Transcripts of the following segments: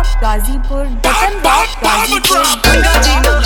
Rock Ghazipur, Ratan rock Ghazipur.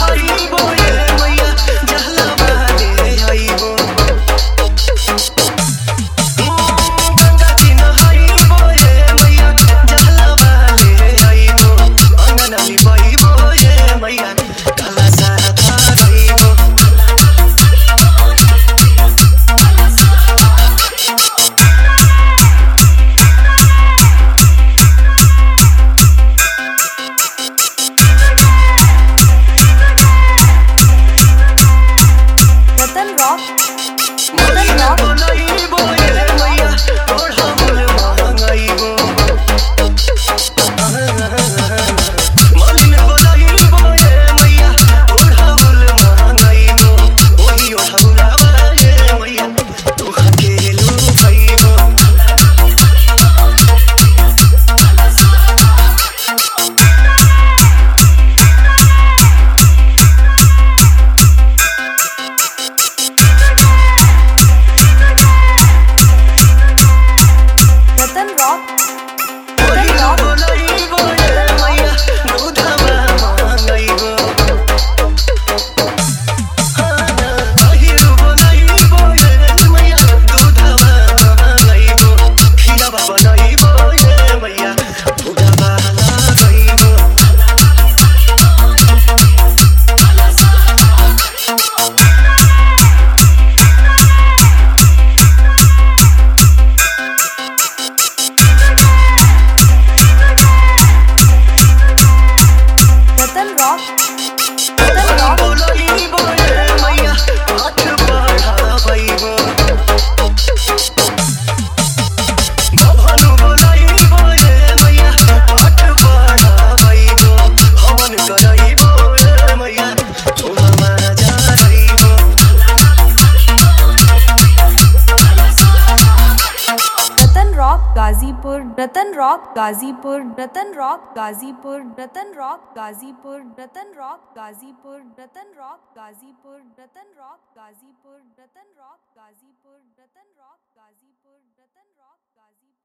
Ghazipur, Ratan rock Ghazipur, Ratan rock Ghazipur, Ratan rock Ghazipur, Ratan rock Ghazipur, Ratan rock Ghazipur, Ratan rock Ghazipur, Ratan rock Ghazipur, Ratan rock Ghazipur, Ratan rock Ghazipur.